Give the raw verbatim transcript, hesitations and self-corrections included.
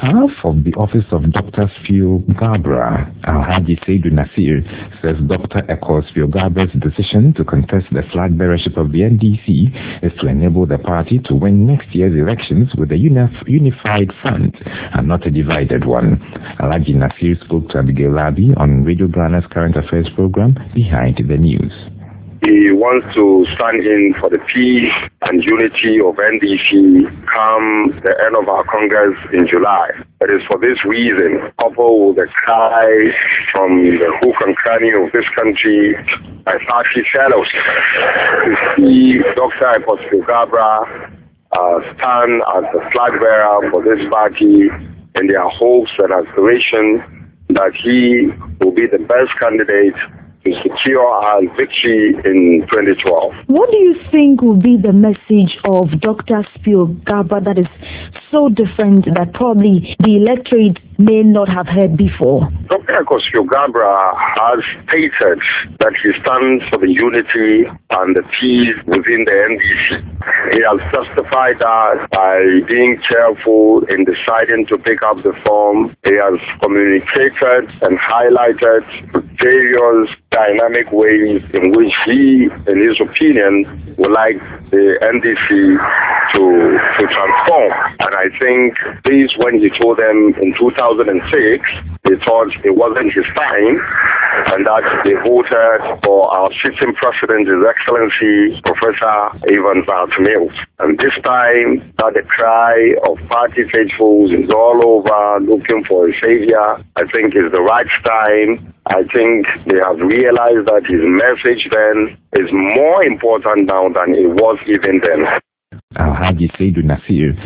behalf of the office of Doctor Spio Gabra, Alhaji Saidu Nasir says Doctor Eko Spio Gabra's decision to contest the flag bearership of the N D C is to enable the party to win next year's elections with a unif- unified front and not a divided one. Alhaji Nasir spoke to Abigail Labi on Radio Ghana's Current Affairs program Behind the News. He wants to stand in for the peace and unity of N D C come the end of our Congress in July. It is for this reason, coupled with the cry from the hook and cranny of this country by party fellows, to see Doctor Eko Spio Gabra uh, stand as the flag bearer for this party in their hopes and aspirations that he will be the best candidate to secure our victory in twenty twelve. What do you think will be the message of Doctor Spio Gabra that is so different that probably the electorate may not have heard before? Doctor Eko Spio Gabra has stated that he stands for the unity and the peace within the N D C. He has justified that by being careful in deciding to pick up the form. He has communicated and highlighted various dynamic ways in which he, in his opinion, would like the N D C to, to transform. And I think this, when he told them in two thousand six, they thought it wasn't his time, and that they voted for our sitting president, His Excellency Professor Evans Mills. And this time, that the cry of party faithfuls is all over looking for a savior, I think is the right time. I think they have realized that his message then is more important now than it was even then. Alhaji Saidu Nasir